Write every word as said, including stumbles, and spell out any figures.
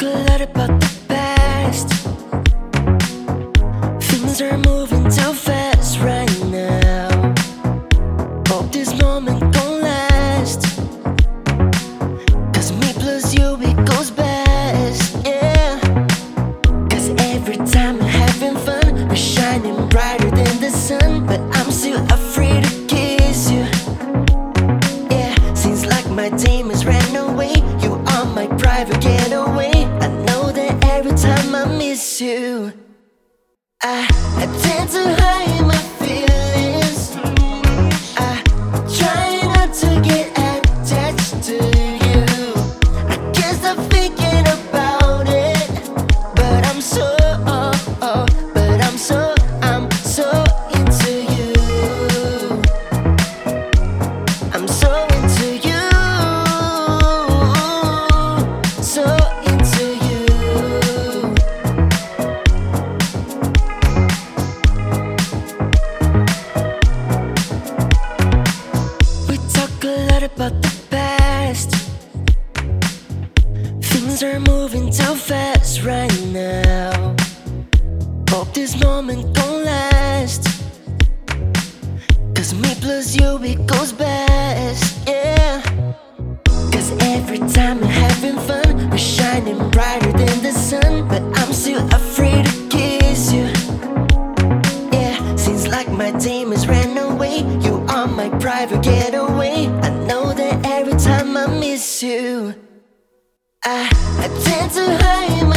a lot about the past. Things are moving too fast right now. Hope this moment gon' last, 'cause me plus you equals best, yeah. 'Cause every time we're having fun, we're shining brighter than the sun. But I'm still afraid to kiss you, yeah. Seems like my demons ran away. You are my private getaway. I know that every time I miss you, I, I tend to hide my feelings. I try not to get attached to you. I can't stop thinking about it, but I'm so, but I'm so, I'm so into you. I'm so into you, so into you. We talk a lot about the past. Things are moving too fast right now. Hope this moment gon' last, 'cause me plus you equals best, yeah. 'Cause every time we're having fun, we're shining brighter than the sun. But I'm still afraid to kiss you, yeah. Seems like my demons ran away. You are my private getaway. I know that every time I miss you, I, I tend to hide my